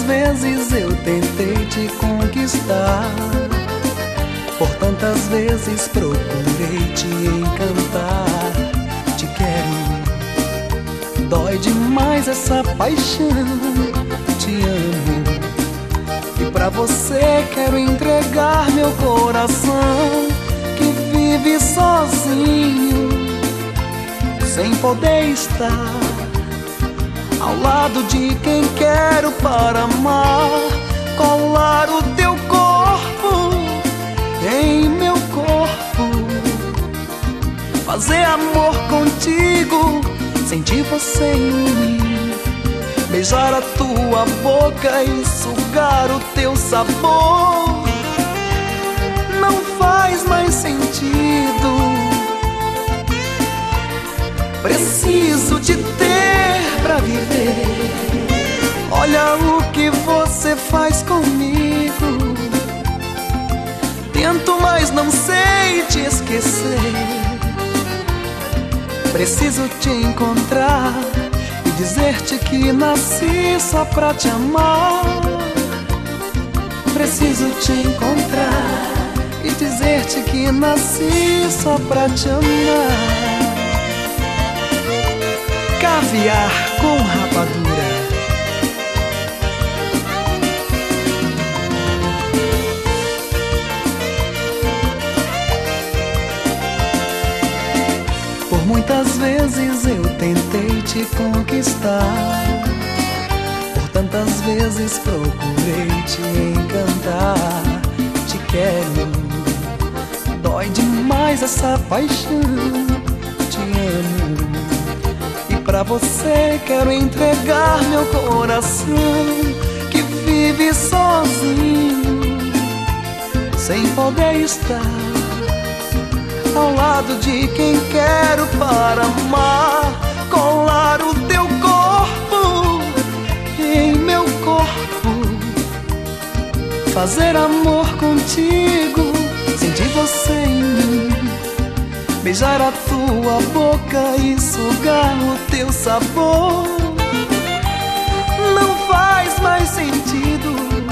vezes eu tentei te conquistar, por tantas vezes procurei te encantar. Te quero, dói demais essa paixão. Te amo e pra você quero entregar meu coração, que vive sozinho, sem poder estar ao lado de quem quero para amar. Colar o teu corpo em meu corpo, fazer amor contigo, sentir você em mim, beijar a tua boca e sugar o teu sabor. Não faz mais sentido, preciso te ter pra viver. Olha o que você faz comigo, tento, mas não sei te esquecer. Preciso te encontrar e dizer-te que nasci só pra te amar. Preciso te encontrar e dizer-te que nasci só pra te amar. Caviar com rapadura. Por muitas vezes eu tentei te conquistar, por tantas vezes procurei te encantar. Te quero, dói demais essa paixão. Te amo e pra você quero entregar meu coração, que vive sozinho, sem poder estar ao lado de quem quero para amar. Colar o teu corpo em meu corpo, fazer amor contigo, sentir você em mim, beijar a tua boca e sugar o teu sabor. Não faz mais sentido,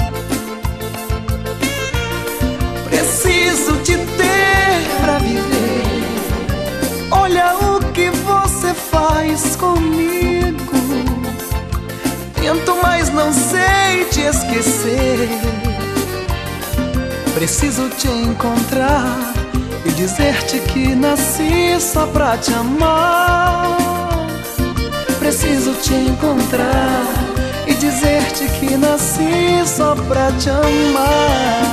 preciso te ter pra viver. Olha o que você faz comigo, tento, mas não sei te esquecer. Preciso te encontrar e dizer-te que nasci só pra te amar. Preciso te encontrar e dizer-te que nasci só pra te amar.